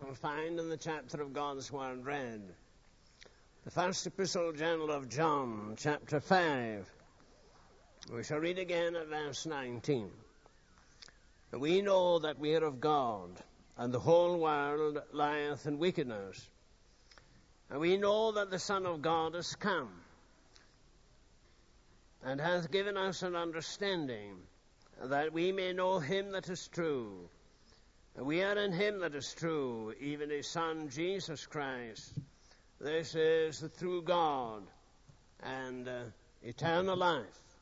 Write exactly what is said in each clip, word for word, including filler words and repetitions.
We'll find in the chapter of God's Word read, the first epistle journal of John, chapter five. We shall read again at verse nineteen. We know that we are of God, and the whole world lieth in wickedness. And we know that the Son of God is come, and hath given us an understanding, that we may know him that is true. And we are in him that is true, even his Son, Jesus Christ. This is the true God and uh, eternal life.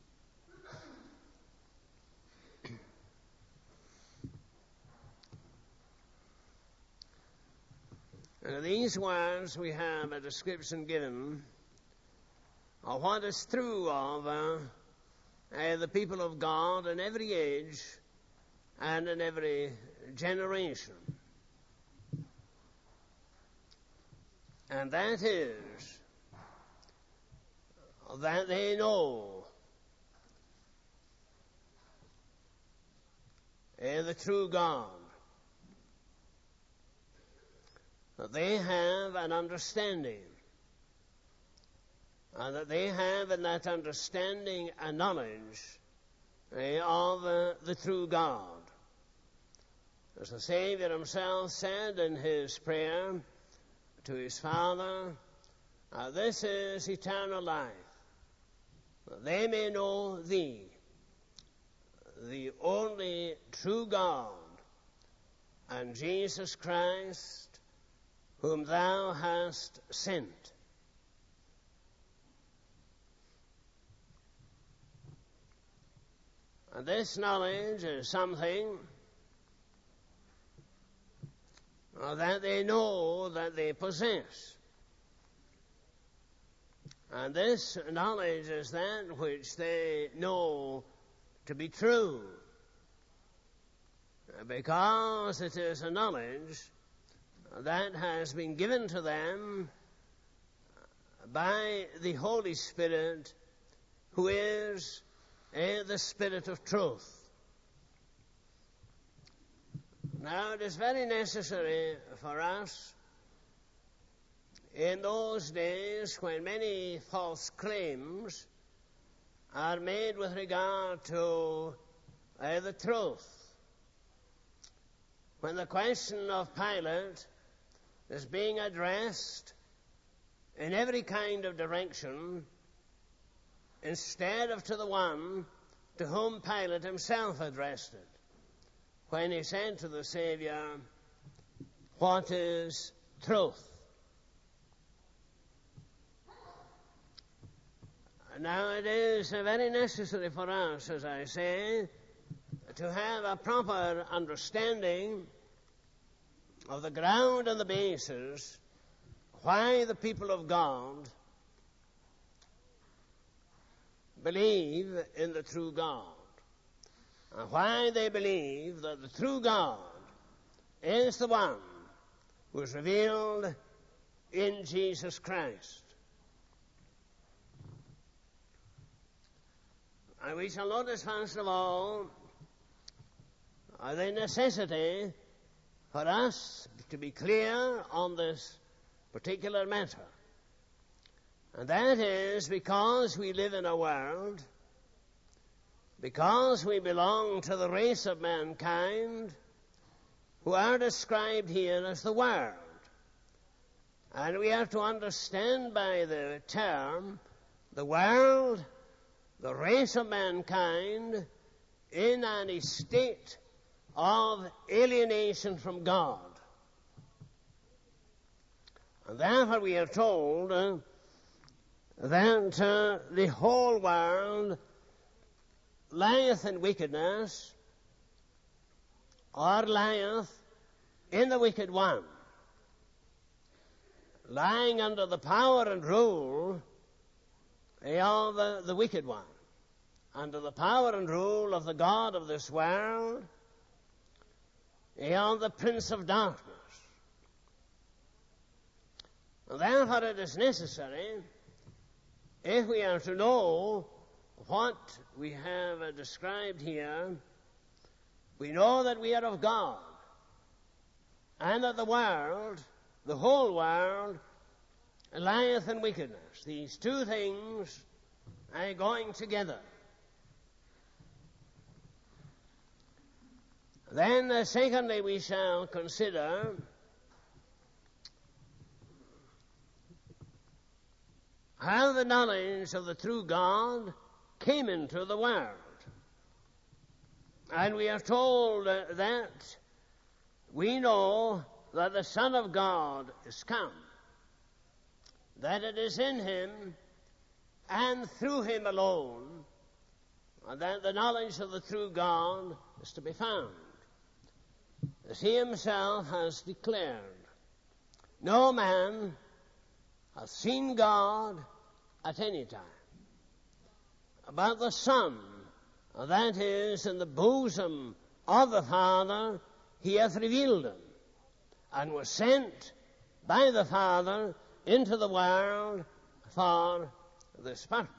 And in these words we have a description given of what is true of uh, uh, the people of God in every age and in every generation. And that is that they know uh, the true God. That they have an understanding. And that they have in that understanding a knowledge of uh, the true God. As the Savior himself said in his prayer to his Father, uh, this is eternal life, that they may know thee, the only true God, and Jesus Christ, whom thou hast sent. And this knowledge is something that they know that they possess. And this knowledge is that which they know to be true, because it is a knowledge that has been given to them by the Holy Spirit, who is uh, the Spirit of truth. Now, it is very necessary for us in those days when many false claims are made with regard to uh, the truth. When the question of Pilate is being addressed in every kind of direction, instead of to the one to whom Pilate himself addressed it, when he said to the Savior, "What is truth?" Now it is very necessary for us, as I say, to have a proper understanding of the ground and the basis why the people of God believe in the true God, and why they believe that the true God is the one who is revealed in Jesus Christ. And we shall notice first of all the necessity for us to be clear on this particular matter. And that is because we live in a world, because we belong to the race of mankind, who are described here as the world. And we have to understand by the term the world, the race of mankind, in an state of alienation from God. And therefore we are told uh, that uh, the whole world lieth in wickedness, or lieth in the wicked one, lying under the power and rule of the, the wicked one, under the power and rule of the God of this world, of the Prince of Darkness. And therefore it is necessary, if we are to know what we have described here, we know that we are of God, and that the world, the whole world, lieth in wickedness. These two things are going together. Then, uh, secondly, we shall consider how the knowledge of the true God came into the world. And we are told uh, that we know that the Son of God is come, that it is in him and through him alone that the knowledge of the true God is to be found. As he himself has declared, no man hath seen God at any time, but the Son, that is in the bosom of the Father, he hath revealed him, and was sent by the Father into the world for this purpose.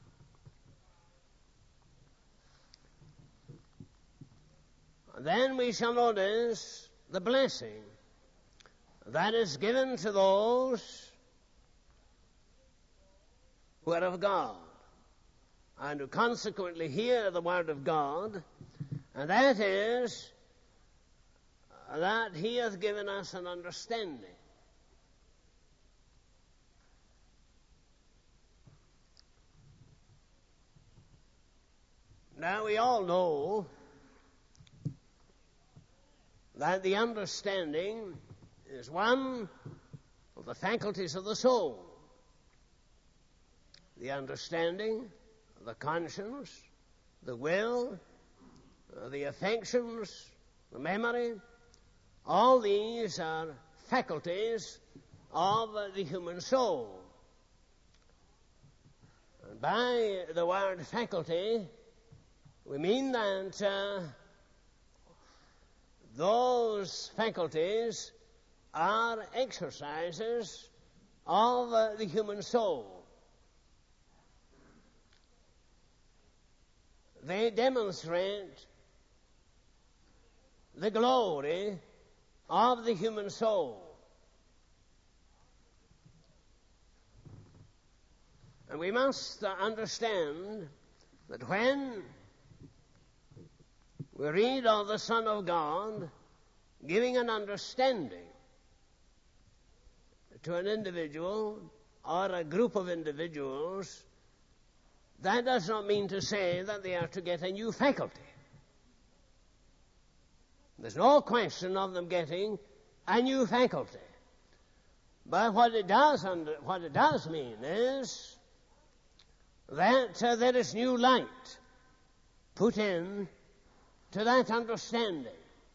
Then we shall notice the blessing that is given to those who are of God and who consequently hear the word of God, and that is that he hath given us an understanding. Now we all know that the understanding is one of the faculties of the soul. The understanding, the conscience, the will, uh, the affections, the memory, all these are faculties of uh, the human soul. And by the word faculty, we mean that uh, those faculties are exercises of uh, the human soul. They demonstrate the glory of the human soul. And we must uh, understand that when we read of the Son of God giving an understanding to an individual or a group of individuals, that does not mean to say that they are to get a new faculty. There's no question of them getting a new faculty. But what it does, under, what it does mean is that uh, there is new light put in to that understanding.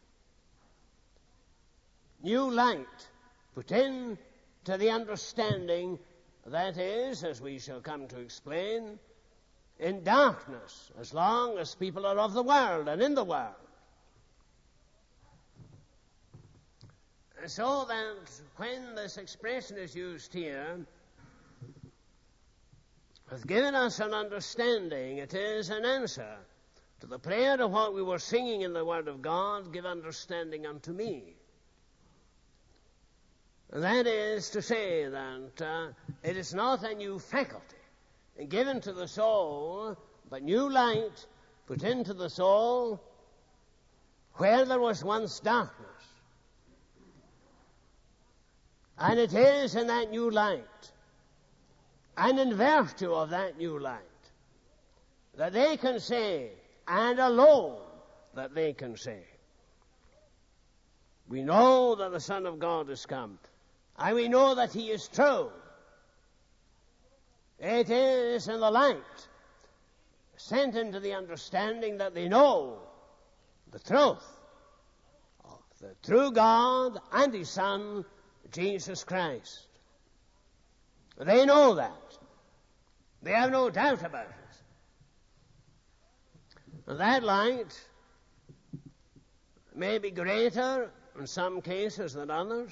New light put in to the understanding that is, as we shall come to explain, in darkness as long as people are of the world and in the world. And so that when this expression is used here, has given us an understanding, it is an answer to the prayer of what we were singing in the Word of God, give understanding unto me. And that is to say that uh, it is not a new faculty given to the soul, but new light put into the soul where there was once darkness. And it is in that new light, and in virtue of that new light, that they can say, and alone that they can say, we know that the Son of God is come, and we know that he is true. It is in the light sent into the understanding that they know the truth of the true God and his Son, Jesus Christ. They know that. They have no doubt about it. And that light may be greater in some cases than others.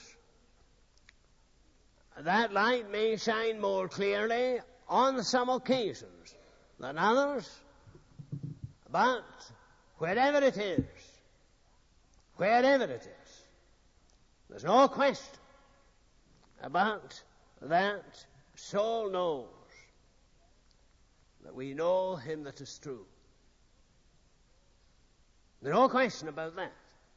That light may shine more clearly on some occasions than others. But wherever it is, wherever it is, There's no question about that. Soul knows that we know him that is true. There's no question about that.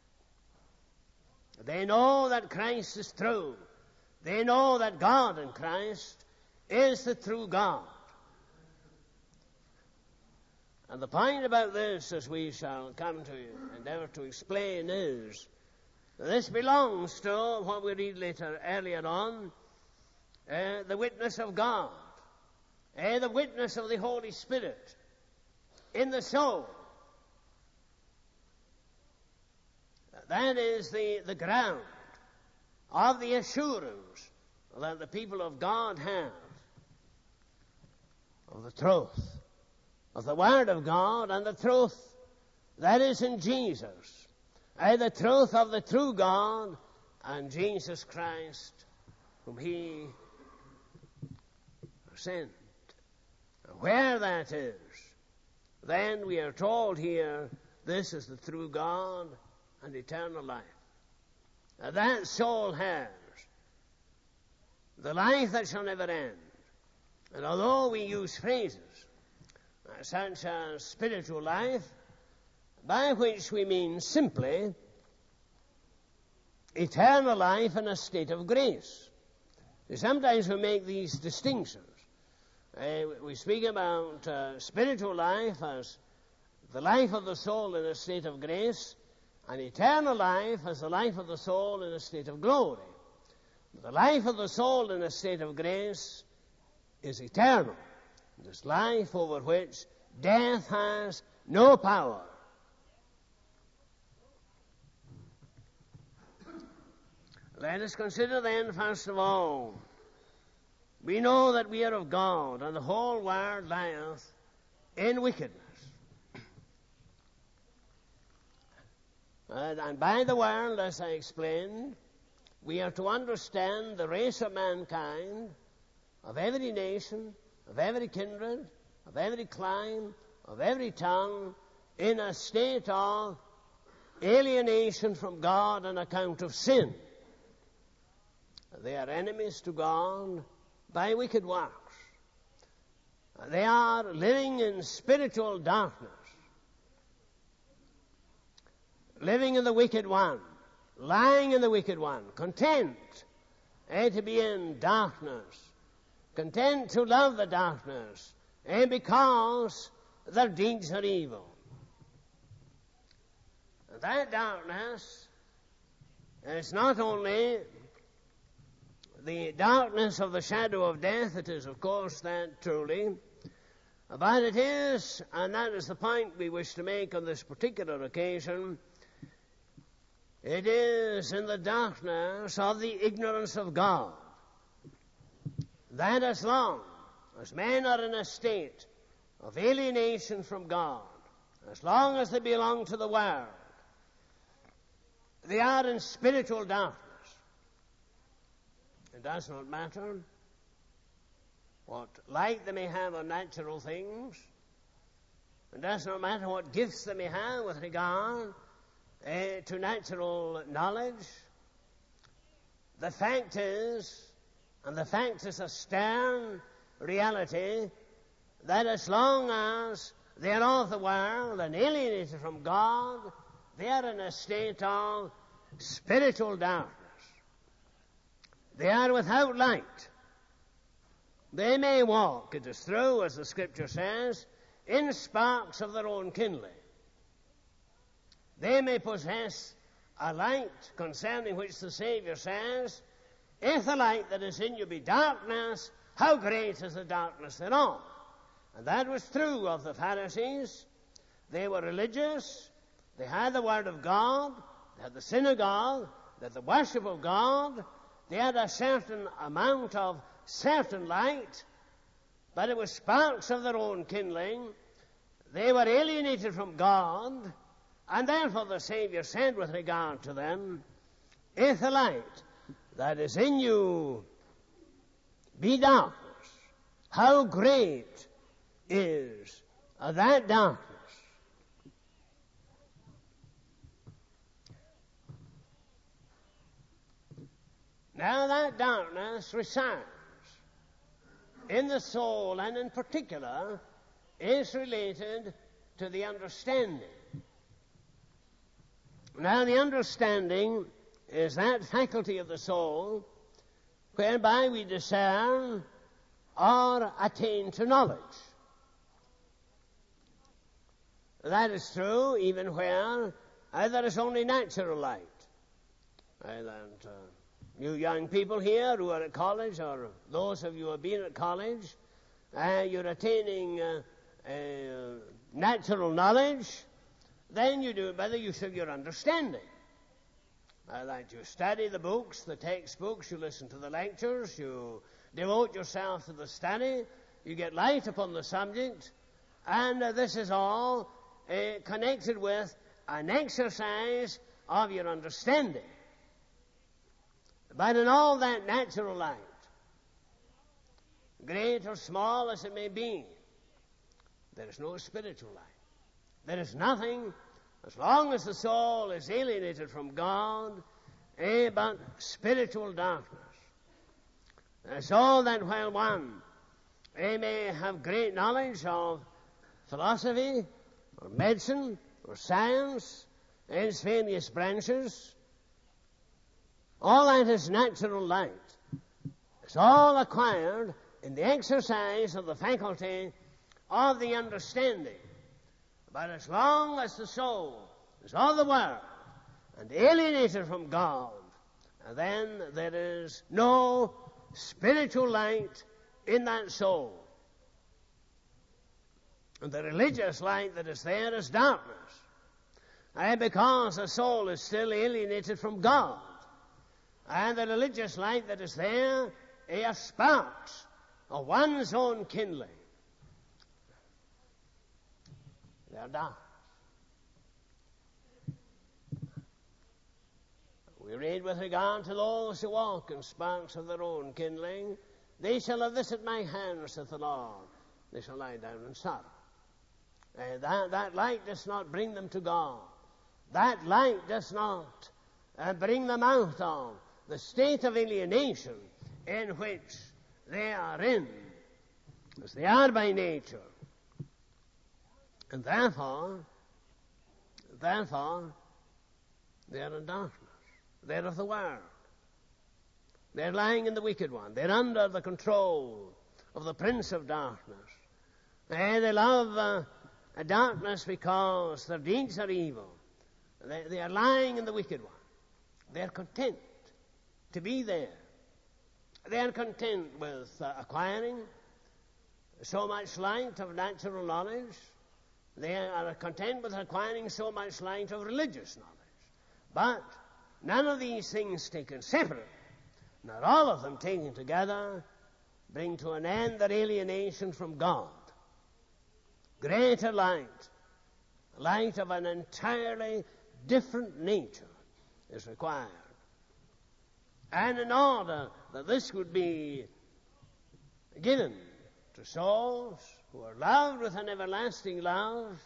They know that Christ is true. They know that God in Christ is the true God. And the point about this, as we shall come to endeavor to explain, is that this belongs to what we read later, earlier on, uh, the witness of God, uh, the witness of the Holy Spirit in the soul. That is the, the ground of the assurance that the people of God have of the truth, of the Word of God, and the truth that is in Jesus, and the truth of the true God and Jesus Christ, whom he sent. And where that is, then we are told here, this is the true God and eternal life. Now that soul has the life that shall never end. And although we use phrases uh, such as spiritual life, by which we mean simply eternal life in a state of grace. Sometimes we make these distinctions. Uh, we speak about uh, spiritual life as the life of the soul in a state of grace, and eternal life as the life of the soul in a state of glory. The life of the soul in a state of grace is eternal. It is life over which death has no power. Let us consider then, first of all, we know that we are of God, and the whole world lieth in wickedness. Uh, and by the world, as I explained, we are to understand the race of mankind, of every nation, of every kindred, of every clime, of every tongue, in a state of alienation from God on account of sin. They are enemies to God by wicked works. They are living in spiritual darkness, living in the wicked one, lying in the wicked one, content eh, to be in darkness, content to love the darkness, eh, because their deeds are evil. And that darkness is not only the darkness of the shadow of death, it is of course that truly, but it is, and that is the point we wish to make on this particular occasion, it is in the darkness of the ignorance of God that as long as men are in a state of alienation from God, as long as they belong to the world, they are in spiritual darkness. It does not matter what light they may have on natural things. It does not matter what gifts they may have with regard uh, to natural knowledge. The fact is, and the fact is a stern reality, that as long as they are of the world and alienated from God, they are in a state of spiritual darkness. They are without light. They may walk, it is true, as the Scripture says, in sparks of their own kindling. They may possess a light concerning which the Savior says, if the light that is in you be darkness, how great is the darkness thereof? And that was true of the Pharisees. They were religious. They had the Word of God. They had the synagogue. They had the worship of God. They had a certain amount of certain light, but it was sparks of their own kindling. They were alienated from God, and therefore the Savior said with regard to them, if the light that is in you be darkness, how great is that darkness? Now that darkness resides in the soul, and in particular is related to the understanding. Now the understanding is that faculty of the soul whereby we discern or attain to knowledge. That is true even where uh, there is only natural light. Uh, that, uh, you young people here who are at college, or those of you who have been at college, uh, you're attaining uh, uh, natural knowledge, then you do it by the use of your understanding. Uh, that you study the books, the textbooks, you listen to the lectures, you devote yourself to the study, you get light upon the subject, and uh, this is all uh, connected with an exercise of your understanding. But in all that natural light, great or small as it may be, there is no spiritual light. There is nothing, as long as the soul is alienated from God, eh, but spiritual darkness. So that while one eh, may have great knowledge of philosophy, or medicine, or science, in its various branches, all that is natural light. It's all acquired in the exercise of the faculty of the understanding. But as long as the soul is of the world and alienated from God, then there is no spiritual light in that soul. And the religious light that is there is darkness. And because the soul is still alienated from God. And the religious light that is there are sparks of one's own kindling. They are dark. We read with regard to those who walk in sparks of their own kindling, they shall have this at my hand, saith the Lord. They shall lie down in sorrow. Uh, that, that light does not bring them to God. That light does not uh, bring them out of the state of alienation in which they are in, as they are by nature. And therefore, therefore, they are in darkness. They're of the world. They're lying in the wicked one. They're under the control of the prince of darkness. And they love uh, darkness because their deeds are evil. They, they are lying in the wicked one. They're content to be there. They are content with uh, acquiring so much light of natural knowledge. They are content with acquiring so much light of religious knowledge. But none of these things taken separately, not all of them taken together, bring to an end their alienation from God. Greater light, light of an entirely different nature, is required. And in order that this would be given to souls who are loved with an everlasting love,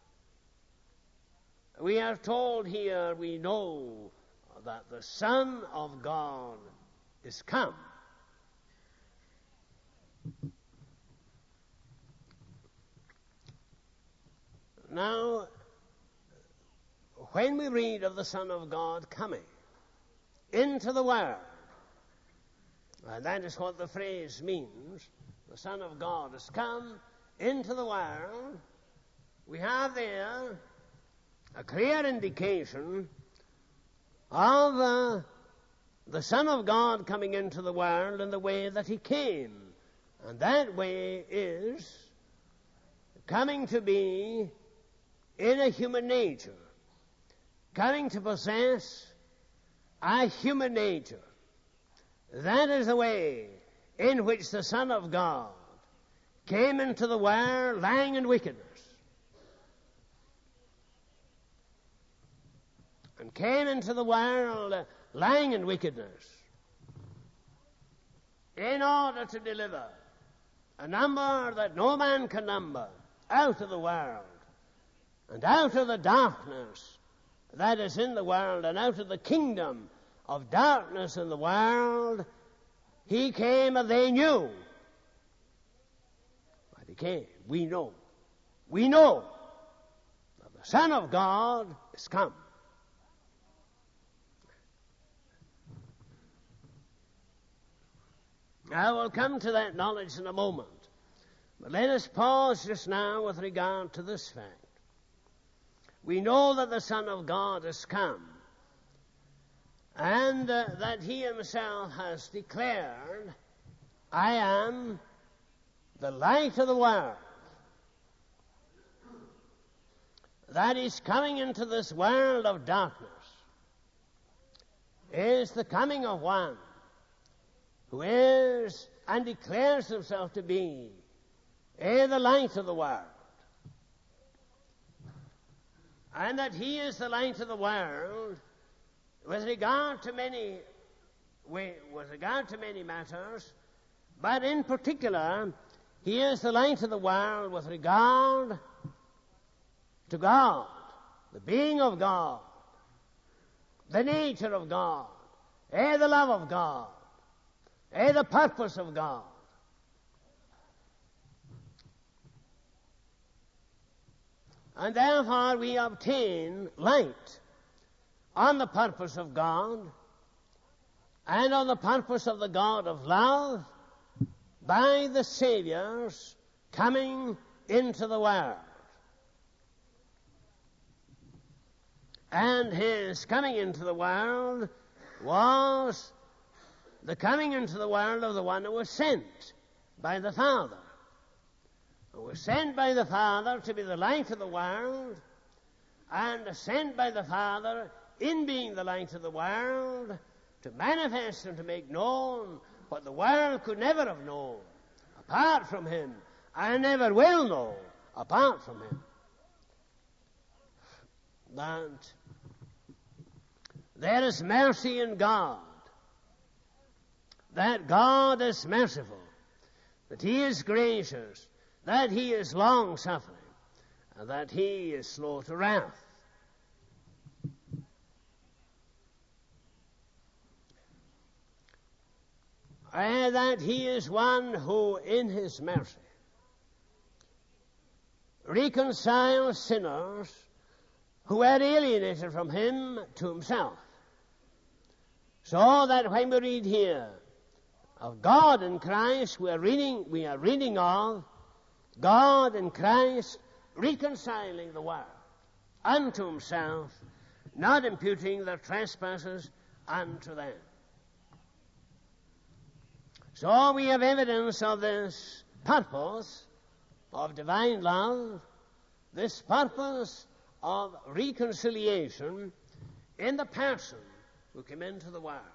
we are told here, we know that the Son of God is come. Now, when we read of the Son of God coming into the world, and that is what the phrase means, the Son of God has come into the world, we have there a clear indication of uh, the Son of God coming into the world in the way that he came. And that way is coming to be in a human nature, coming to possess a human nature. That is the way in which the Son of God came into the world lying in wickedness, and came into the world lying in wickedness in order to deliver a number that no man can number out of the world and out of the darkness that is in the world and out of the kingdom of darkness in the world, he came and they knew. But he came. We know. We know that the Son of God is come. I will come to that knowledge in a moment. But let us pause just now with regard to this fact. We know that the Son of God has come, and uh, that he himself has declared, I am the light of the world. That is coming into this world of darkness is the coming of one who is and declares himself to be eh, the light of the world. And that he is the light of the world with regard to many with regard to many matters, but in particular, he is the light of the world with regard to God, the being of God, the nature of God, eh, the love of God, eh, the purpose of God. And therefore we obtain light on the purpose of God and on the purpose of the God of love by the Saviour's coming into the world. And his coming into the world was the coming into the world of the one who was sent by the Father. Who was sent by the Father to be the light of the world, and sent by the Father in being the light of the world to manifest and to make known what the world could never have known apart from him, and never will know apart from him. That there is mercy in God, that God is merciful, that he is gracious, that he is long-suffering, and that he is slow to wrath. And that he is one who, in his mercy, reconciles sinners who are alienated from him to himself. So that when we read here of God in Christ, we are reading, we are reading of God in Christ reconciling the world unto himself, not imputing their trespasses unto them. So we have evidence of this purpose of divine love, this purpose of reconciliation in the person who came into the world.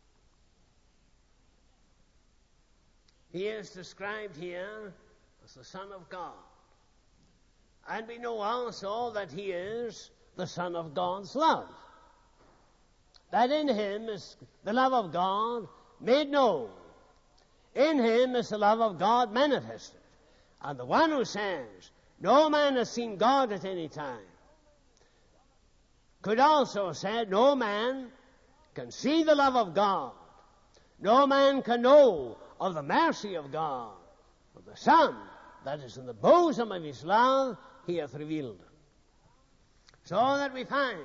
He is described here as the Son of God. And we know also that he is the Son of God's love. That in him is the love of God made known. In him is the love of God manifested. And the one who says, no man has seen God at any time, could also say, no man can see the love of God. No man can know of the mercy of God. But the Son that is in the bosom of his love, he hath revealed. So that we find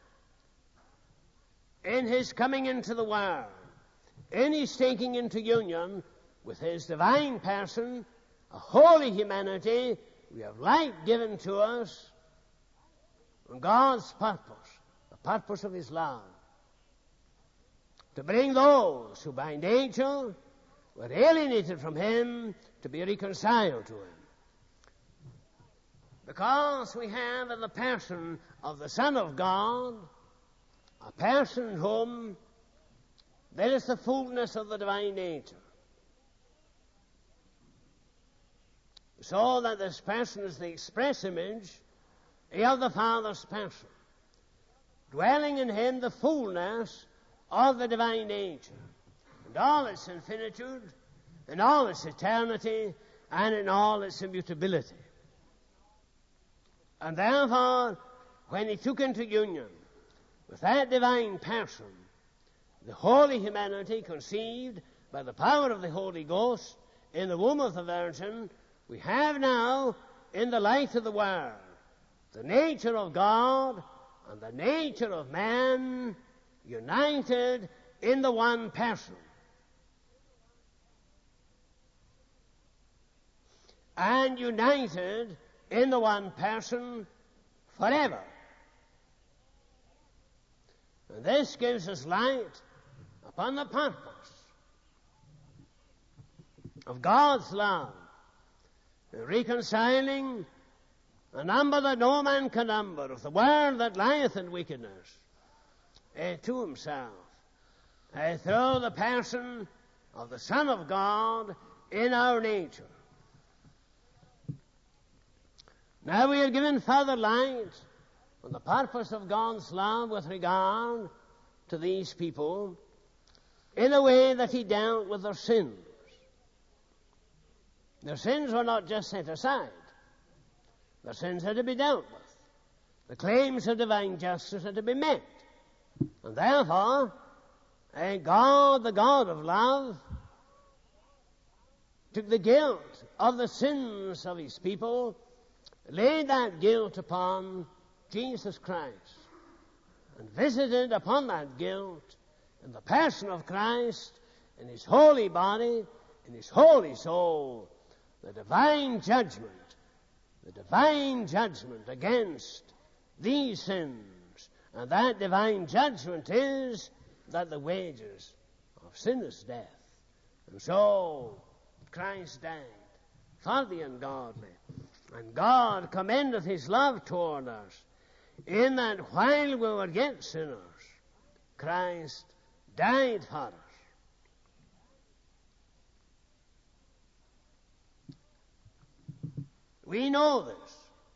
in his coming into the world, in his taking into union with his divine person, a holy humanity, we have light given to us from God's purpose, the purpose of his love, to bring those who by nature were alienated from him to be reconciled to him. Because we have in the person of the Son of God a person in whom there is the fullness of the divine nature. So that this person is the express image of the Father's person, dwelling in him the fullness of the divine nature, and all its infinitude, in all its eternity, and in all its immutability. And therefore, when he took into union with that divine person, the holy humanity conceived by the power of the Holy Ghost in the womb of the Virgin, we have now in the light of the world the nature of God and the nature of man united in the one person. And united in the one person forever. And this gives us light upon the purpose of God's love, reconciling a number that no man can number of the world that lieth in wickedness uh, to himself, uh, through the person of the Son of God in our nature. Now we are given further light on the purpose of God's love with regard to these people in a way that he dealt with their sins. Their sins were not just set aside. Their sins had to be dealt with. The claims of divine justice had to be met. And therefore, eh, God, the God of love, took the guilt of the sins of his people, laid that guilt upon Jesus Christ, and visited upon that guilt in the person of Christ, in his holy body, in his holy soul, the divine judgment, the divine judgment against these sins. And that divine judgment is that the wages of sin is death. And so Christ died for the ungodly. And God commendeth his love toward us, in that while we were yet sinners, Christ died for us. We know this.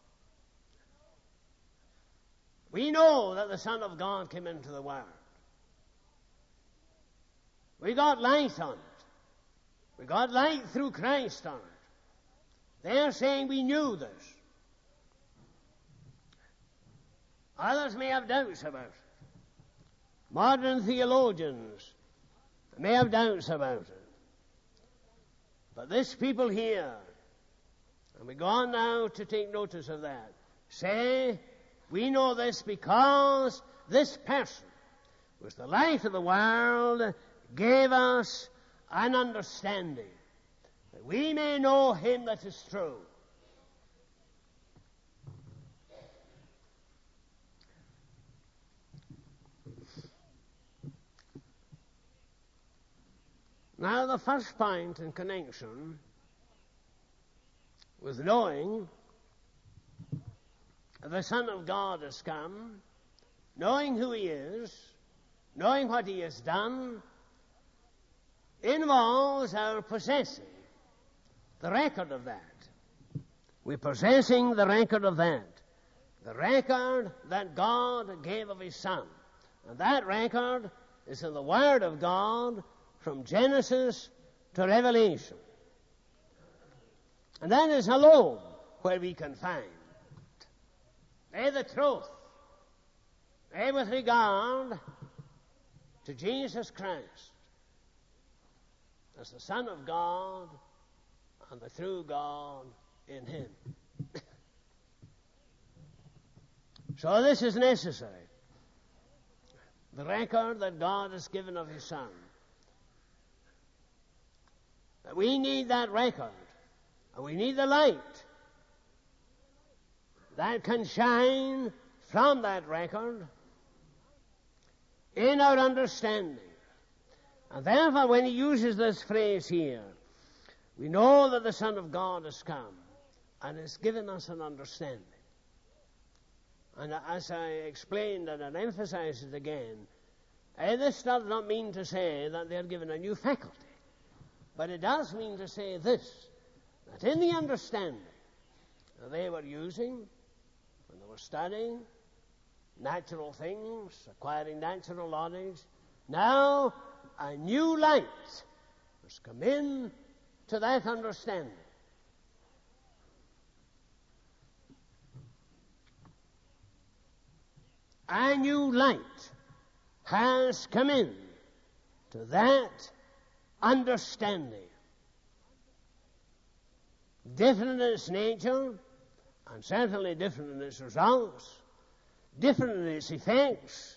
We know that the Son of God came into the world. We got light on it. We got light through Christ on it. They're saying we knew this. Others may have doubts about it. Modern theologians may have doubts about it. But this people here, and we go on now to take notice of that, say, we know this because this person was the light of the world, gave us an understanding, that we may know him that is true. Now, the first point in connection with knowing the Son of God has come, knowing who he is, knowing what he has done, involves our possessing the record of that. We're possessing the record of that. The record that God gave of his Son. And that record is in the Word of God from Genesis to Revelation. And that is alone where we can find eh, the truth eh, with regard to Jesus Christ as the Son of God and the true God in him. So this is necessary. The record that God has given of his Son. We need that record. And we need the light that can shine from that record in our understanding. And therefore, when he uses this phrase here, we know that the Son of God has come and has given us an understanding. And as I explained and I emphasize it again, eh, this does not mean to say that they are given a new faculty. But it does mean to say this, that in the understanding that they were using when they were studying natural things, acquiring natural knowledge, now a new light has come in to that understanding. A new light has come in to that understanding. Different in its nature, and certainly different in its results, different in its effects.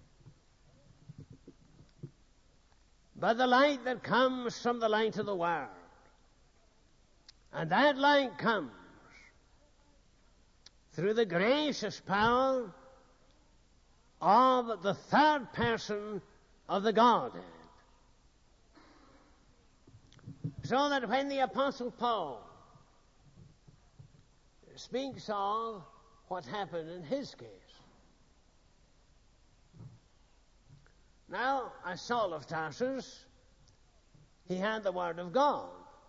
But the light that comes from the light of the world, and that light comes through the gracious power of the third person of the Godhead. So that when the Apostle Paul speaks of what happened in his case, now, as Saul of Tarsus, he had the Word of God.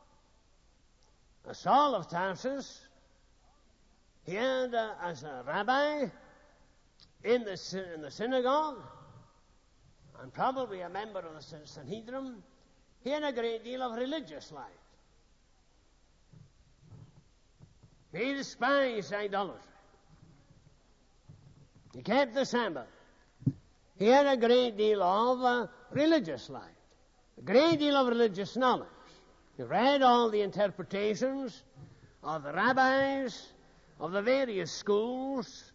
As Saul of Tarsus, he had, uh, as a rabbi in the, in the synagogue, and probably a member of the Sanhedrin, he had a great deal of religious life. He despised idolatry. He kept the Sabbath. He had a great deal of uh, religious life, a great deal of religious knowledge. He read all the interpretations of the rabbis, of the various schools,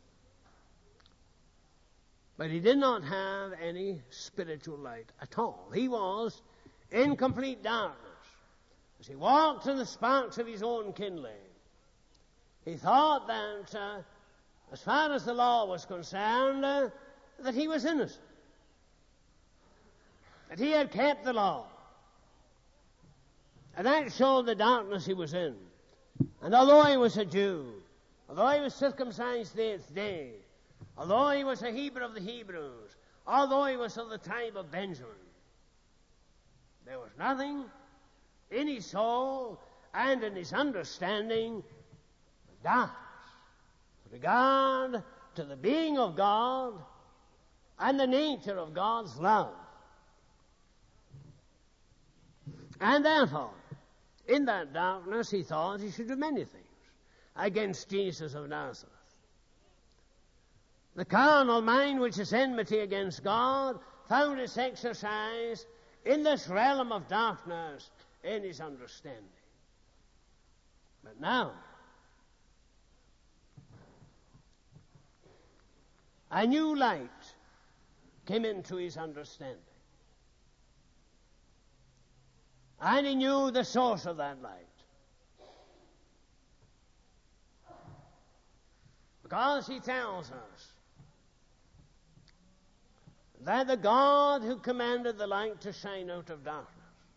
but he did not have any spiritual light at all. He was in complete darkness. As he walked in the sparks of his own kindling, he thought that, uh, as far as the law was concerned, uh, that he was innocent, that he had kept the law. And that showed the darkness he was in. And although he was a Jew, although he was circumcised the eighth day, although he was a Hebrew of the Hebrews, although he was of the tribe of Benjamin, there was nothing in his soul and in his understanding but darkness with regard to the being of God and the nature of God's love. And therefore, in that darkness, he thought he should do many things against Jesus of Nazareth. The carnal mind, which is enmity against God, found its exercise in this realm of darkness in his understanding. But now, a new light came into his understanding. And he knew the source of that light. Because he tells us that the God who commanded the light to shine out of darkness,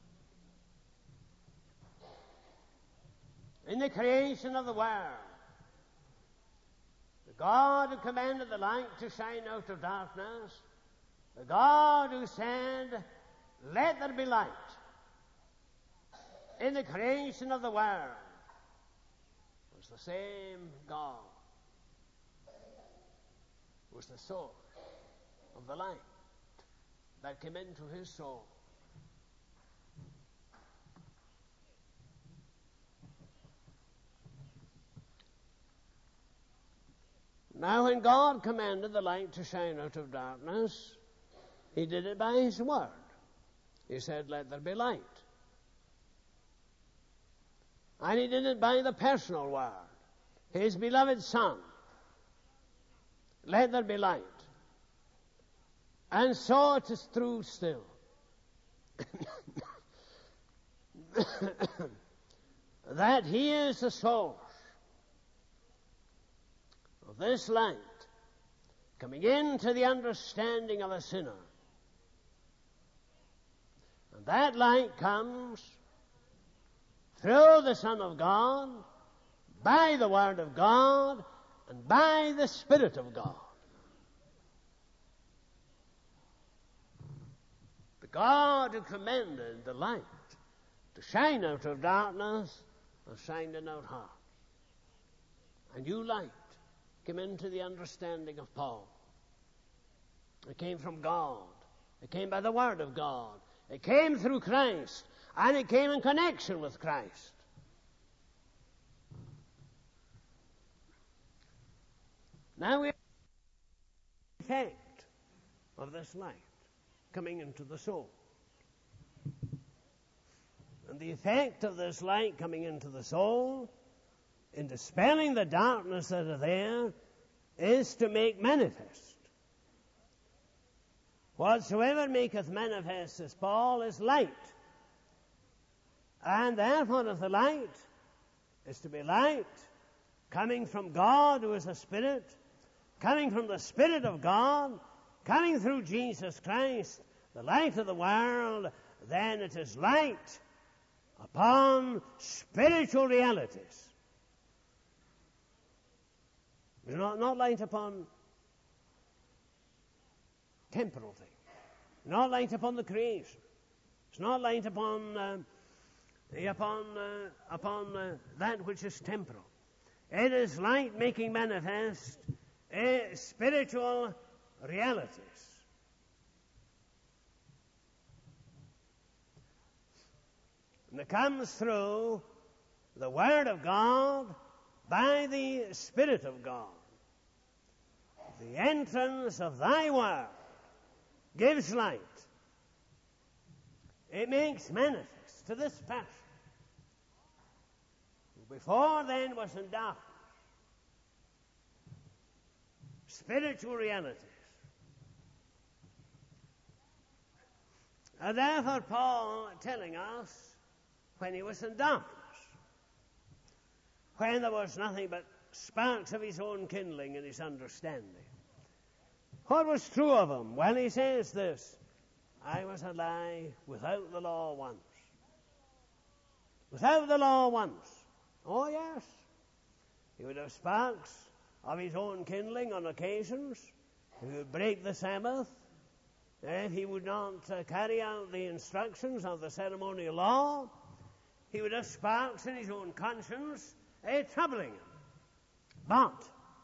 in the creation of the world, the God who commanded the light to shine out of darkness, the God who said, "Let there be light," in the creation of the world, was the same God, was the source of the light that came into his soul. Now, when God commanded the light to shine out of darkness, he did it by his word. He said, "Let there be light." And he did it by the personal word, his beloved Son. Let there be light. And so it is true still. That he is the source of this light coming into the understanding of a sinner. And that light comes through the Son of God, by the Word of God, and by the Spirit of God. The God who commanded the light to shine out of darkness has shined in our hearts. A new light came into the understanding of Paul. It came from God. It came by the Word of God. It came through Christ. And it came in connection with Christ. Now we have the effect of this light coming into the soul. And the effect of this light coming into the soul, in dispelling the darkness that are there, is to make manifest. Whatsoever maketh manifest, says Paul, is light. And therefore, if the light is to be light, coming from God, who is a Spirit, coming from the Spirit of God, coming through Jesus Christ, the light of the world, then it is light upon spiritual realities. It's not, not light upon temporal things. Not light upon the creation. It's not light upon uh, upon uh, upon uh, that which is temporal. It is light making manifest uh, spiritual realities. And it comes through the Word of God by the Spirit of God. The entrance of thy Word gives light. It makes manifest to this passion. Before then was in darkness. Spiritual realities. And therefore Paul telling us, when he was in darkness, when there was nothing but sparks of his own kindling in his understanding, what was true of him? Well, he says this, I was alive without the law once. Without the law once. Oh, yes. He would have sparks of his own kindling on occasions. He would break the Sabbath. If he would not uh, carry out the instructions of the ceremonial law, he would have sparks in his own conscience, eh, troubling him. But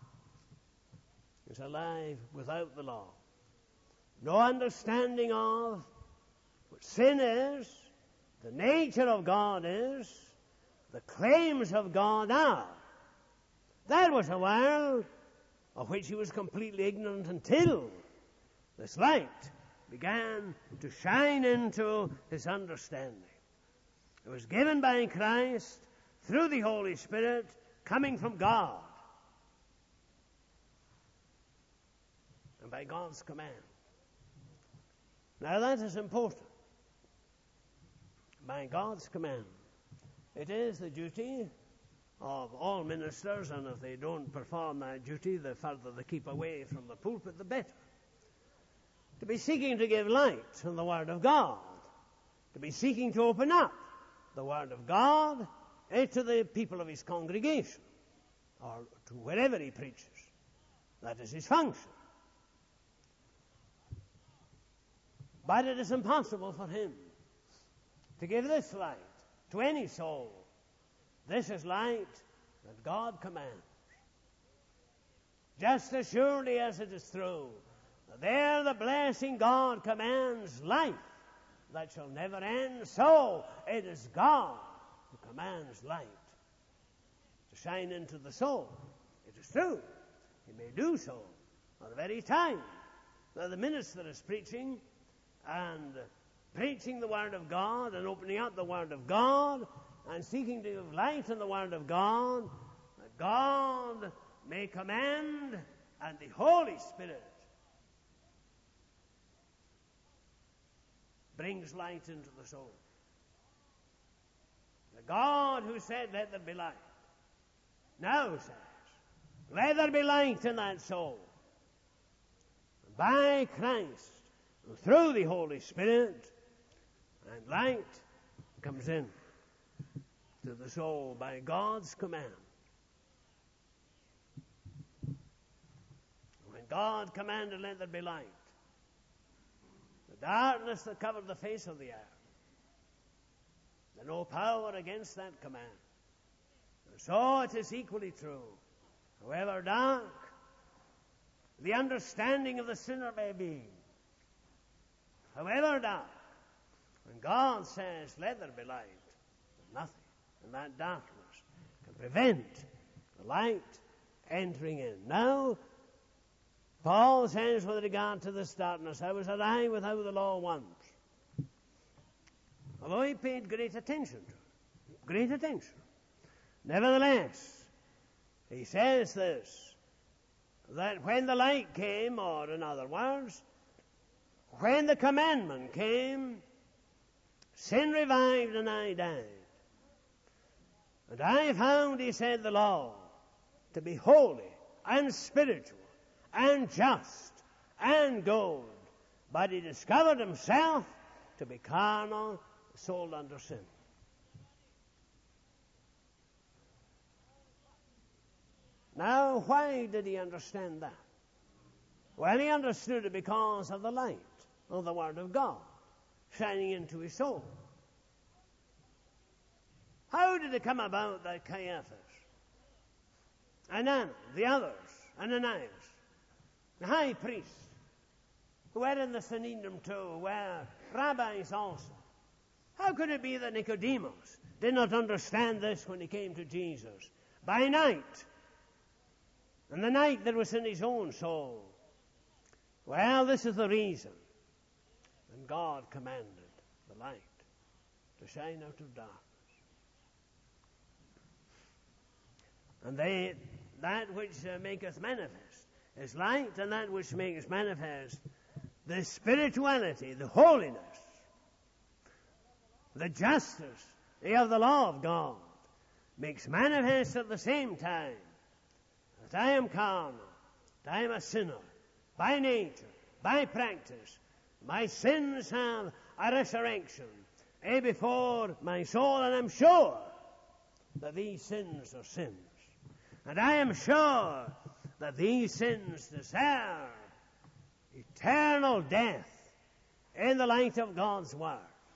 he's alive without the law. No understanding of what sin is, the nature of God is, the claims of God are. That was a world of which he was completely ignorant until this light began to shine into his understanding. It was given by Christ through the Holy Spirit coming from God and by God's command. Now that is important. By God's command. It is the duty of all ministers, and if they don't perform that duty, the further they keep away from the pulpit, the better. To be seeking to give light in the Word of God. To be seeking to open up the Word of God to the people of his congregation, or to wherever he preaches. That is his function. But it is impossible for him to give this light to any soul. This is light that God commands. Just as surely as it is true, there the blessing God commands life that shall never end, so it is God who commands light to shine into the soul. It is true, he may do so at the very time that the minister is preaching and preaching the Word of God and opening up the Word of God and seeking to give light in the Word of God, that God may command and the Holy Spirit brings light into the soul. The God who said, let there be light, now says, let there be light in that soul. By Christ, through the Holy Spirit, and light comes in to the soul by God's command. When God commanded, let there be light, the darkness that covered the face of the earth, there no power against that command. And so it is equally true. However dark the understanding of the sinner may be, however dark, when God says, let there be light, nothing in that darkness can prevent the light entering in. Now, Paul says with regard to this darkness, I was alive without the law once. although he paid great attention to it, great attention. Nevertheless, he says this, that when the light came, or in other words, when the commandment came, sin revived and I died. And I found, he said, the law to be holy and spiritual and just and good. But he discovered himself to be carnal, sold under sin. Now, why did he understand that? Well, he understood it because of the light of the Word of God shining into his soul. How did it come about that Caiaphas, and Annas, the others, Ananias, the high priests, who were in the Sanhedrin too, were rabbis also, how could it be that Nicodemus did not understand this when he came to Jesus? By night, and the night that was in his own soul. Well, this is the reason. And God commanded the light to shine out of darkness. And they, that which uh, maketh manifest is light, and that which makes manifest the spirituality, the holiness, the justice of the law of God, makes manifest at the same time that I am carnal, that I am a sinner, by nature, by practice. My sins have a resurrection eh, before my soul, and I'm sure that these sins are sins. And I am sure that these sins deserve eternal death in the light of God's Word.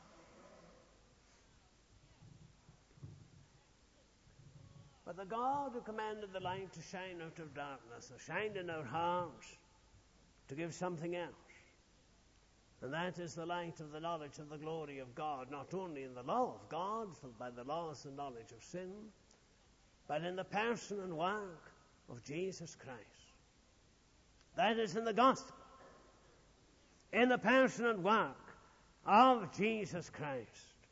But the God who commanded the light to shine out of darkness has shined in our hearts to give something else. And that is the light of the knowledge of the glory of God, not only in the law of God, by the laws and knowledge of sin, but in the person and work of Jesus Christ. That is in the gospel, in the person and work of Jesus Christ.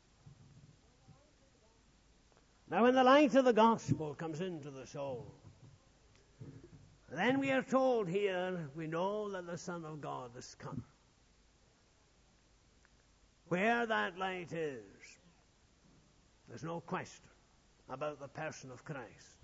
Now, when the light of the gospel comes into the soul, then we are told here, we know that the Son of God has come. Where that light is, there's no question about the person of Christ.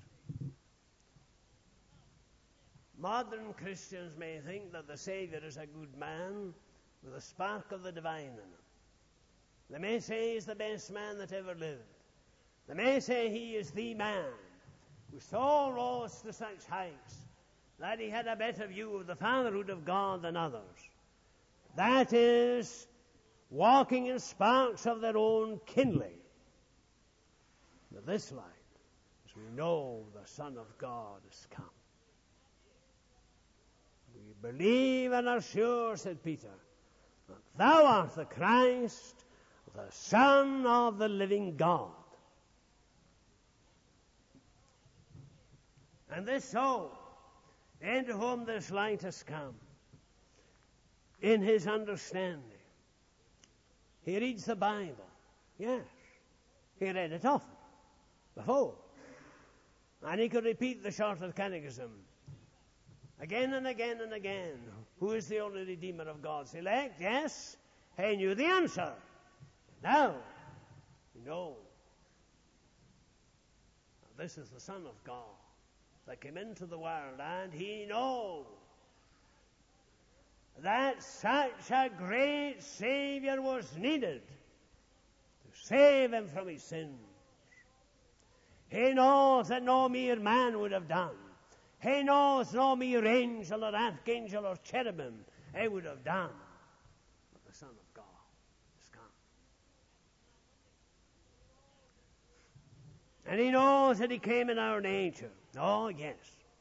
Modern Christians may think that the Savior is a good man with a spark of the divine in him. They may say he's the best man that ever lived. They may say he is the man who so rose to such heights that he had a better view of the fatherhood of God than others. That is, walking in sparks of their own kindling. But this light, as we know the Son of God has come. We believe and are sure, said Peter, that thou art the Christ, the Son of the living God. And this soul, into whom this light has come, in his understanding, he reads the Bible. Yes, he read it often before. And he could repeat the Shorter Catechism again and again and again. Who is the only Redeemer of God's elect? Yes, he knew the answer. Now, you know, this is the Son of God that came into the world, and he knows that such a great Savior was needed to save him from his sins. He knows that no mere man would have done. He knows no mere angel or archangel or cherubim he would have done. But the Son of God has come. And he knows that he came in our nature. Oh, yes.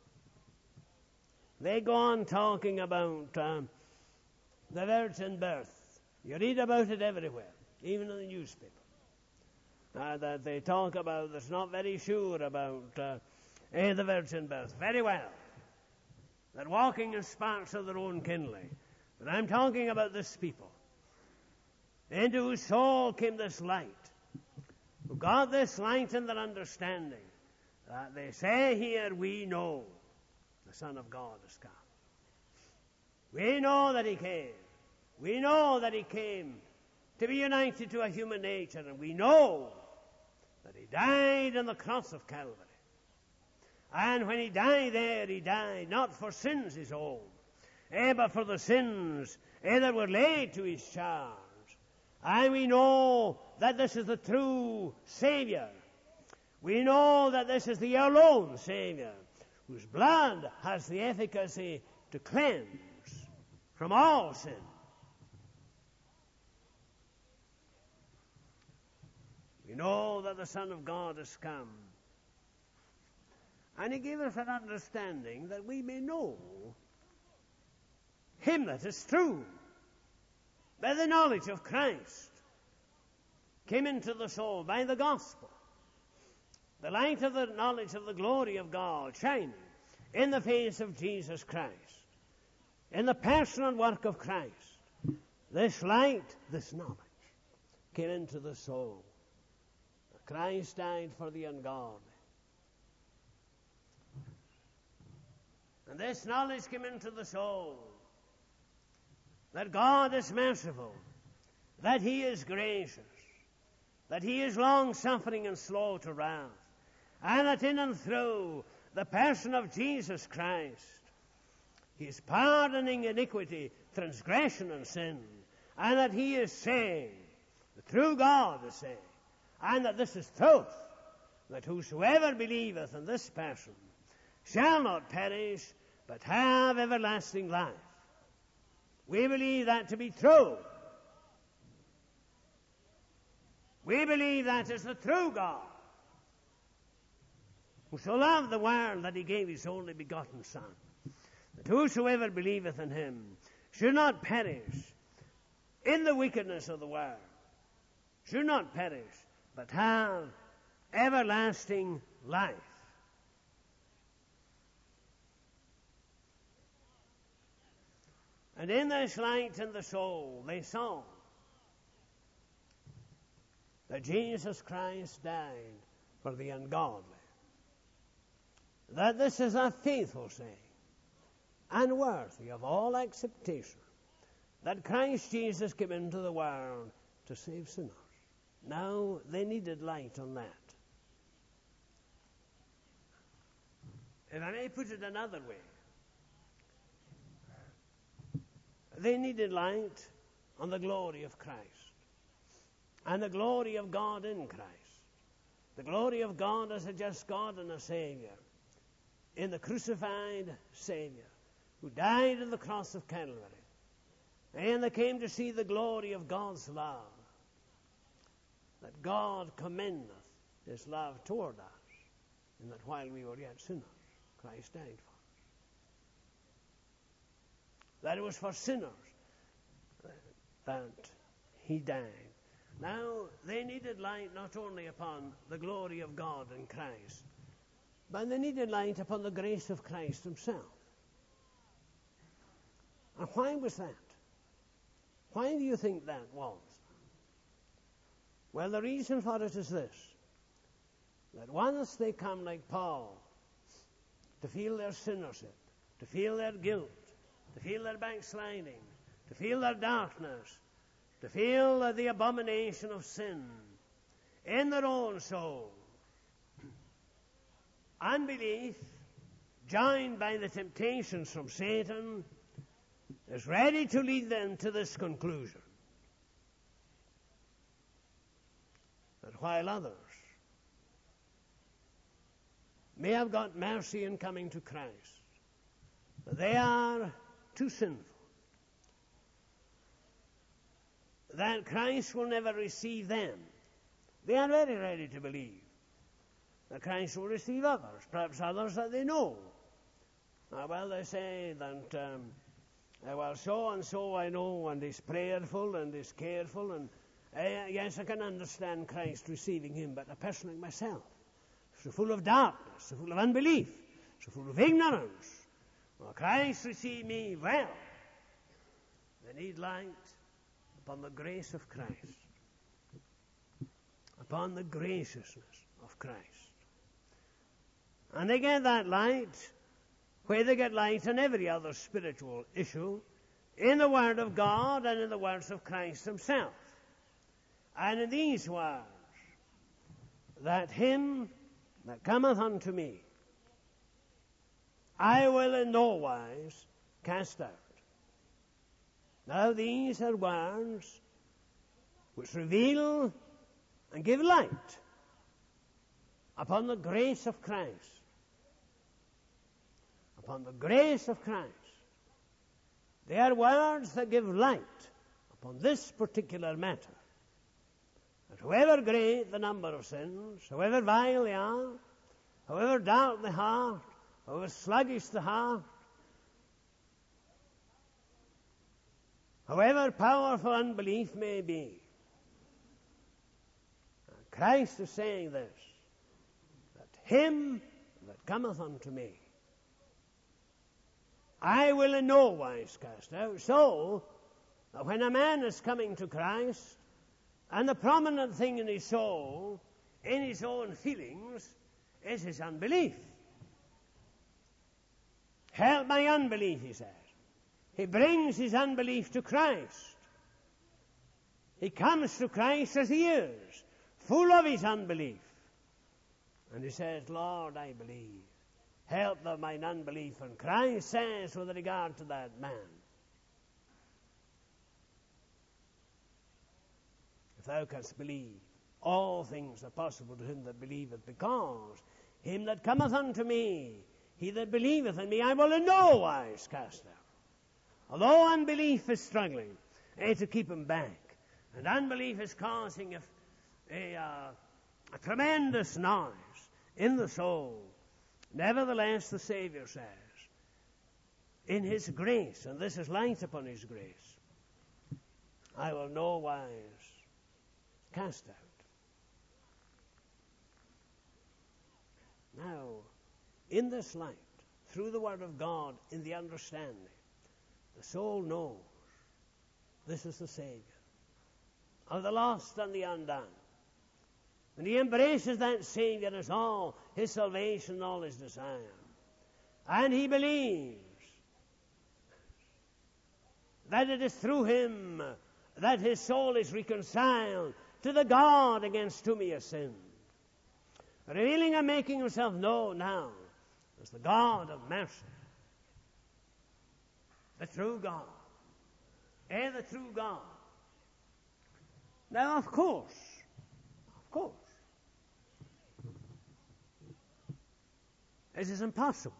They go on talking about um, the virgin birth. You read about it everywhere, even in the newspaper. Uh, that they talk about, that's not very sure about uh, eh, the virgin birth. Very well. They're walking in sparks of their own kindling. But I'm talking about this people. into whose soul came this light, who got this light in their understanding, that they say here, we know the Son of God has come. We know that he came. We know that he came to be united to a human nature, and we know that he died on the cross of Calvary. And when he died there, he died not for sins his own, eh, but for the sins eh, that were laid to his charge. And we know that this is the true Savior. We know that this is the alone Savior, whose blood has the efficacy to cleanse from all sin. We know that the Son of God has come. And he gave us an understanding that we may know him that is true, by the knowledge of Christ, came into the soul by the gospel, the light of the knowledge of the glory of God shining in the face of Jesus Christ, in the personal work of Christ. This light, this knowledge, came into the soul. Christ died for the ungodly. And this knowledge came into the soul, that God is merciful, that he is gracious, that he is long-suffering and slow to wrath, and that in and through the person of Jesus Christ, he is pardoning iniquity, transgression, and sin, and that he is saying, the true God is saying, and that this is truth, that whosoever believeth in this person shall not perish, but have everlasting life. We believe that to be true. We believe that is the true God, who so loved the world that he gave his only begotten Son, that whosoever believeth in him should not perish in the wickedness of the world, should not perish, but have everlasting life. And in this light in the soul, they saw that Jesus Christ died for the ungodly. That this is a faithful saying, and worthy of all acceptation, that Christ Jesus came into the world to save sinners. Now, they needed light on that. If I may put it another way, they needed light on the glory of Christ and the glory of God in Christ. The glory of God as a just God and a Savior, in the crucified Savior who died on the cross of Calvary. And they came to see the glory of God's love, that God commendeth his love toward us, and that while we were yet sinners, Christ died for us. That it was for sinners that he died. Now, they needed light not only upon the glory of God in Christ, but they needed light upon the grace of Christ himself. And why was that? Why do you think that was? Well, the reason for it is this, that once they come like Paul to feel their sinnership, to feel their guilt, to feel their backsliding, to feel their darkness, to feel uh, the abomination of sin in their own soul, unbelief, joined by the temptations from Satan, is ready to lead them to this conclusion, that while others may have got mercy in coming to Christ, that they are too sinful, that Christ will never receive them. They are very ready to believe that Christ will receive others, perhaps others that they know. Now, well, they say that, um, uh, well, so-and-so I know, and is prayerful and is careful, and uh, yes, I can understand Christ receiving him, but a person like myself, so full of darkness, so full of unbelief, so full of ignorance, will Christ receive me? Well, they need light upon the grace of Christ, upon the graciousness of Christ. And they get that light where they get light on every other spiritual issue, in the Word of God and in the words of Christ himself. And in these words, that him that cometh unto me, I will in no wise cast out. Now these are words which reveal and give light upon the grace of Christ. Upon the grace of Christ. They are words that give light upon this particular matter. That however great the number of sins, however vile they are, however dark the heart, however sluggish the heart, however powerful unbelief may be, Christ is saying this, that him that cometh unto me, I will in no wise cast out. So, that when a man is coming to Christ, and the prominent thing in his soul, in his own feelings, is his unbelief. Help my unbelief, he says. He brings his unbelief to Christ. He comes to Christ as he is, full of his unbelief. And he says, Lord, I believe. Help thou mine unbelief. And Christ says with regard to that man, if thou canst believe, all things are possible to him that believeth, because him that cometh unto me, he that believeth in me, I will in no wise cast out. Although unbelief is struggling eh, to keep him back, and unbelief is causing a, a, uh, a tremendous noise in the soul, nevertheless, the Savior says, in his grace, and this is light upon his grace, I will no wise cast out. Now, in this light, through the Word of God, in the understanding, the soul knows this is the Savior of the lost and the undone. And he embraces that Savior as all his salvation and all his desire. And he believes that it is through him that his soul is reconciled to the God against whom he has sinned. Revealing and making himself known now as the God of mercy. The true God. Eh, the true God. Now, of course, of course, it is impossible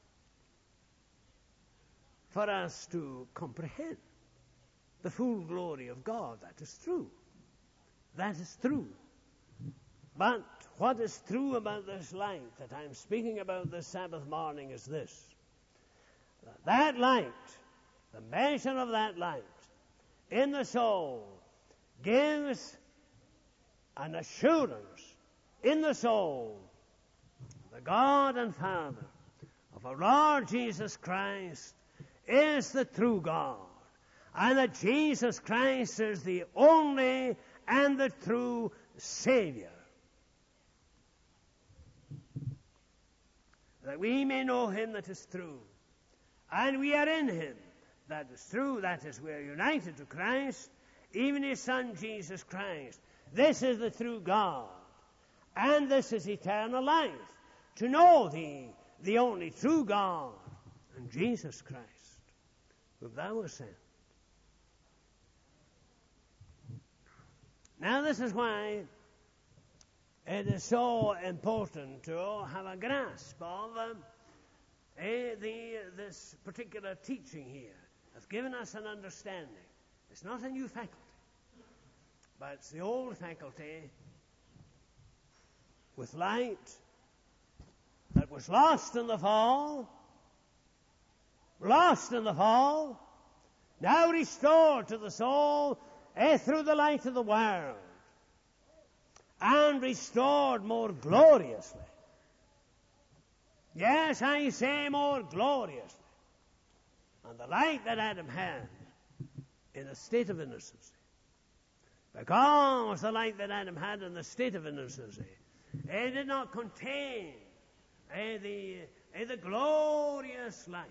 for us to comprehend the full glory of God. That is true. That is true. But what is true about this light that I'm speaking about this Sabbath morning is this. That light, the measure of that light in the soul, gives an assurance in the soul, the God and Father of our Lord Jesus Christ is the true God, and that Jesus Christ is the only and the true Savior, that we may know him that is true, and we are in him that is true. That is, we are united to Christ, even his Son Jesus Christ. This is the true God, and this is eternal life, to know thee, the only true God, and Jesus Christ, whom thou hast sent. Now this is why it is so important to have a grasp of uh, eh, the, this particular teaching here. Has given us an understanding. It's not a new faculty, but it's the old faculty with light that was lost in the fall, lost in the fall, now restored to the soul eh, through the light of the world, and restored more gloriously. Yes, I say more gloriously. And the light that Adam had in a state of innocence Because the light that Adam had in the state of innocency, it did not contain eh, the, eh, the glorious light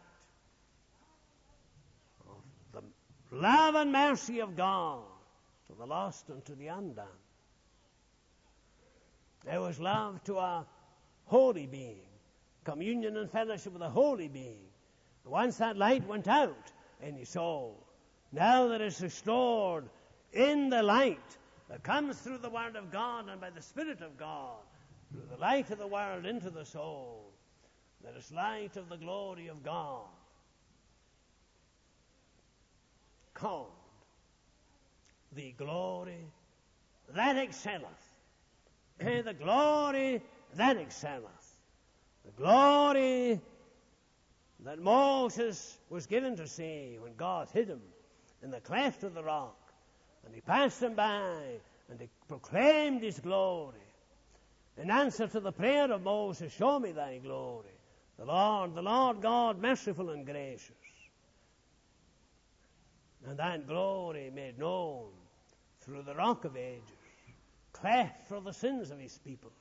of the love and mercy of God to the lost and to the undone. There was love to a holy being, communion and fellowship with a holy being. Once that light went out in his soul, now there is restored in the light that comes through the Word of God and by the Spirit of God, through the light of the Word into the soul, there is light of the glory of God, called the glory that excelleth. Eh, the glory that excelleth. The glory that Moses was given to see when God hid him in the cleft of the rock, and he passed him by, and he proclaimed his glory. In answer to the prayer of Moses, show me thy glory. The Lord, the Lord God, merciful and gracious. And that glory made known through the rock of ages, cleft for the sins of his people.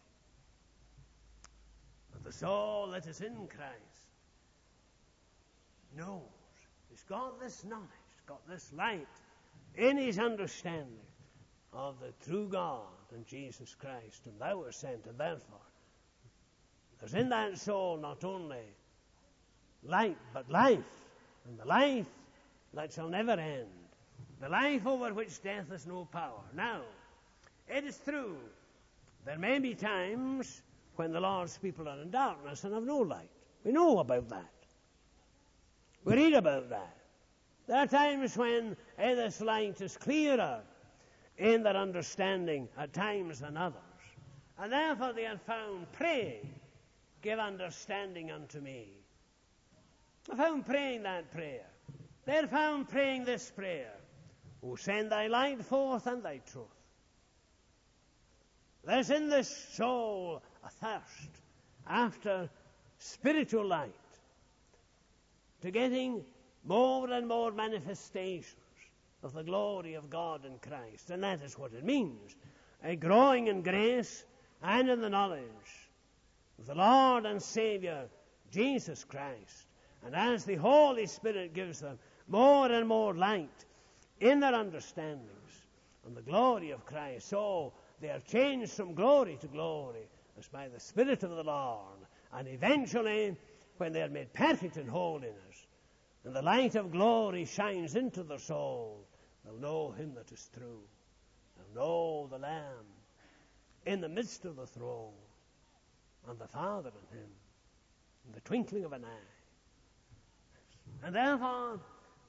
But the soul that is in Christ knows, he's got this knowledge, got this light in his understanding of the true God and Jesus Christ, whom thou wast sent, and therefore there's in that soul not only light, but life, and the life that shall never end, the life over which death has no power. Now, it is true, there may be times when the Lord's people are in darkness and have no light. We know about that. We read about that. There are times when eh, this light is clearer in their understanding at times than others. And therefore they are found praying, give understanding unto me. They're found praying that prayer. They're found praying this prayer. O send thy light forth and thy truth. There's in this soul a thirst after spiritual light, to getting more and more manifestations of the glory of God in Christ. And that is what it means, a growing in grace and in the knowledge of the Lord and Saviour, Jesus Christ. And as the Holy Spirit gives them more and more light in their understandings and the glory of Christ, so they are changed from glory to glory as by the Spirit of the Lord. And eventually, when they are made perfect in holiness, and the light of glory shines into their soul, they'll know him that is true. They'll know the Lamb in the midst of the throne, and the Father in him, in the twinkling of an eye. And therefore,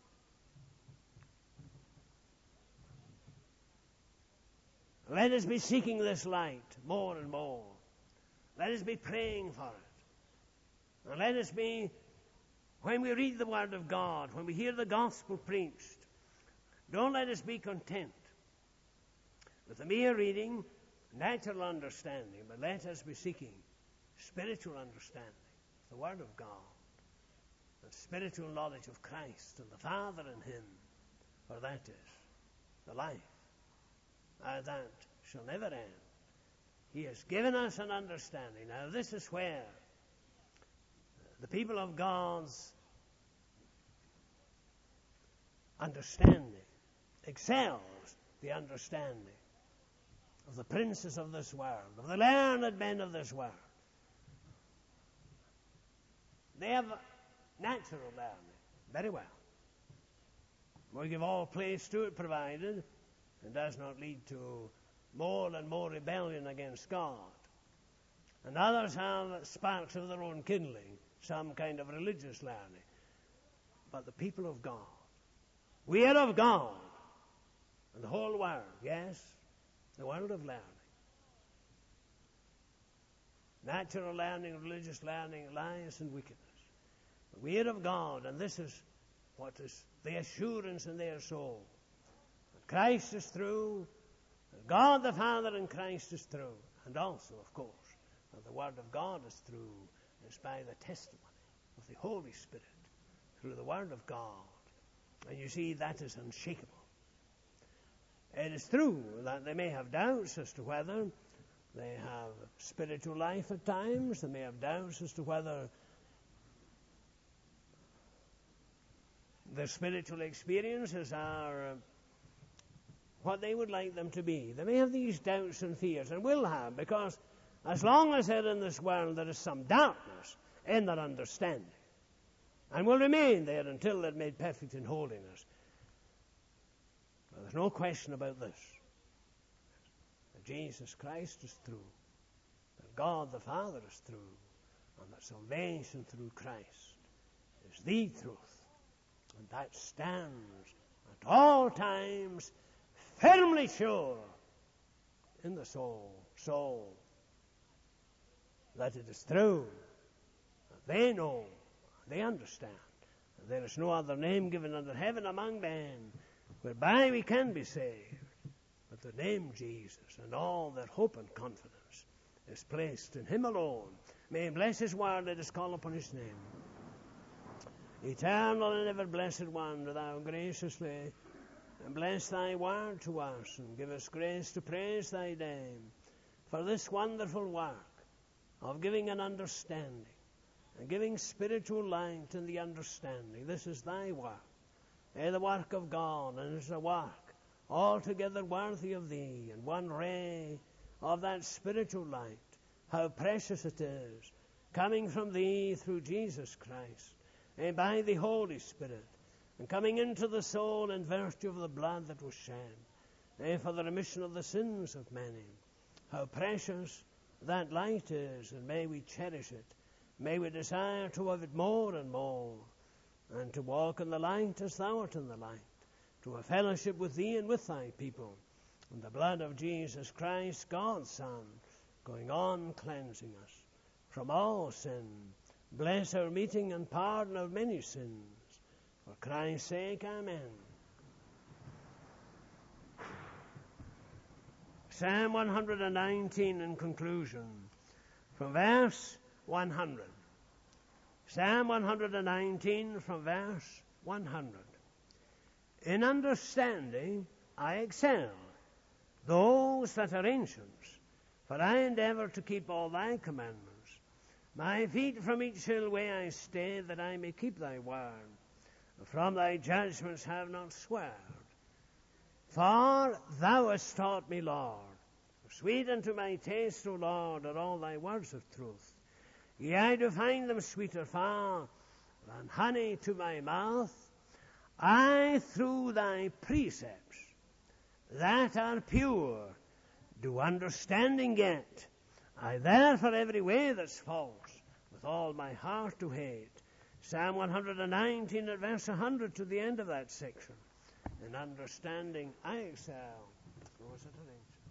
let us be seeking this light more and more. Let us be praying for it. And let us be, when we read the Word of God, when we hear the gospel preached, don't let us be content with the mere reading, natural understanding, but let us be seeking spiritual understanding, the Word of God, and spiritual knowledge of Christ and the Father in him, for that is the life uh, that shall never end. He has given us an understanding. Now this is where the people of God's understanding excels the understanding of the princes of this world, of the learned men of this world. They have natural learning, very well. We give all place to it, provided it does not lead to more and more rebellion against God. And others have sparks of their own kindling, some kind of religious learning. But the people of God, we are of God, and the whole world, yes, the world of learning. Natural learning, religious learning, lies and wickedness. But we are of God, and this is what is the assurance in their soul. That Christ is true, that God the Father in Christ is true, and also, of course, that the Word of God is true, is by the testimony of the Holy Spirit through the Word of God. And you see, that is unshakable. It is true that they may have doubts as to whether they have spiritual life at times. They may have doubts as to whether their spiritual experiences are uh, what they would like them to be. They may have these doubts and fears, and will have, because as long as they're in this world, there is some darkness in their understanding, and will remain there until they're made perfect in holiness. But there's no question about this, that Jesus Christ is true, that God the Father is true, and that salvation through Christ is the truth. And that stands at all times firmly sure in the soul, soul, that it is true, that they know, they understand, that there is no other name given under heaven among men whereby we can be saved, but the name Jesus, and all their hope and confidence is placed in Him alone. May He bless His word, let us call upon His name. Eternal and ever blessed One, do Thou graciously and bless Thy word to us, and give us grace to praise Thy name for this wonderful work of giving an understanding and giving spiritual light in the understanding. This is Thy work, eh, the work of God, and it's a work altogether worthy of Thee, and one ray of that spiritual light, how precious it is, coming from Thee through Jesus Christ, and by the Holy Spirit, and coming into the soul in virtue of the blood that was shed, and for the remission of the sins of many. How precious that light is, and may we cherish it. May we desire to have it more and more, and to walk in the light as Thou art in the light, to a fellowship with Thee and with Thy people, and the blood of Jesus Christ, God's Son, going on cleansing us from all sin. Bless our meeting and pardon our many sins. For Christ's sake, amen. Psalm one hundred nineteen in conclusion, from verse one hundred. Psalm one hundred nineteen from verse one hundred. In understanding I excel those that are ancients, for I endeavor to keep all Thy commandments. My feet from each ill way I stay, that I may keep Thy word. From Thy judgments have not swerved. For Thou hast taught me, Lord. Sweet unto my taste, O Lord, are all Thy words of truth. Yea, I do find them sweeter far than honey to my mouth. I, through Thy precepts that are pure, do understanding get. I therefore every way that's false with all my heart do hate. Psalm one hundred nineteen at verse one hundred to the end of that section. In understanding I excel. Those that are ancients.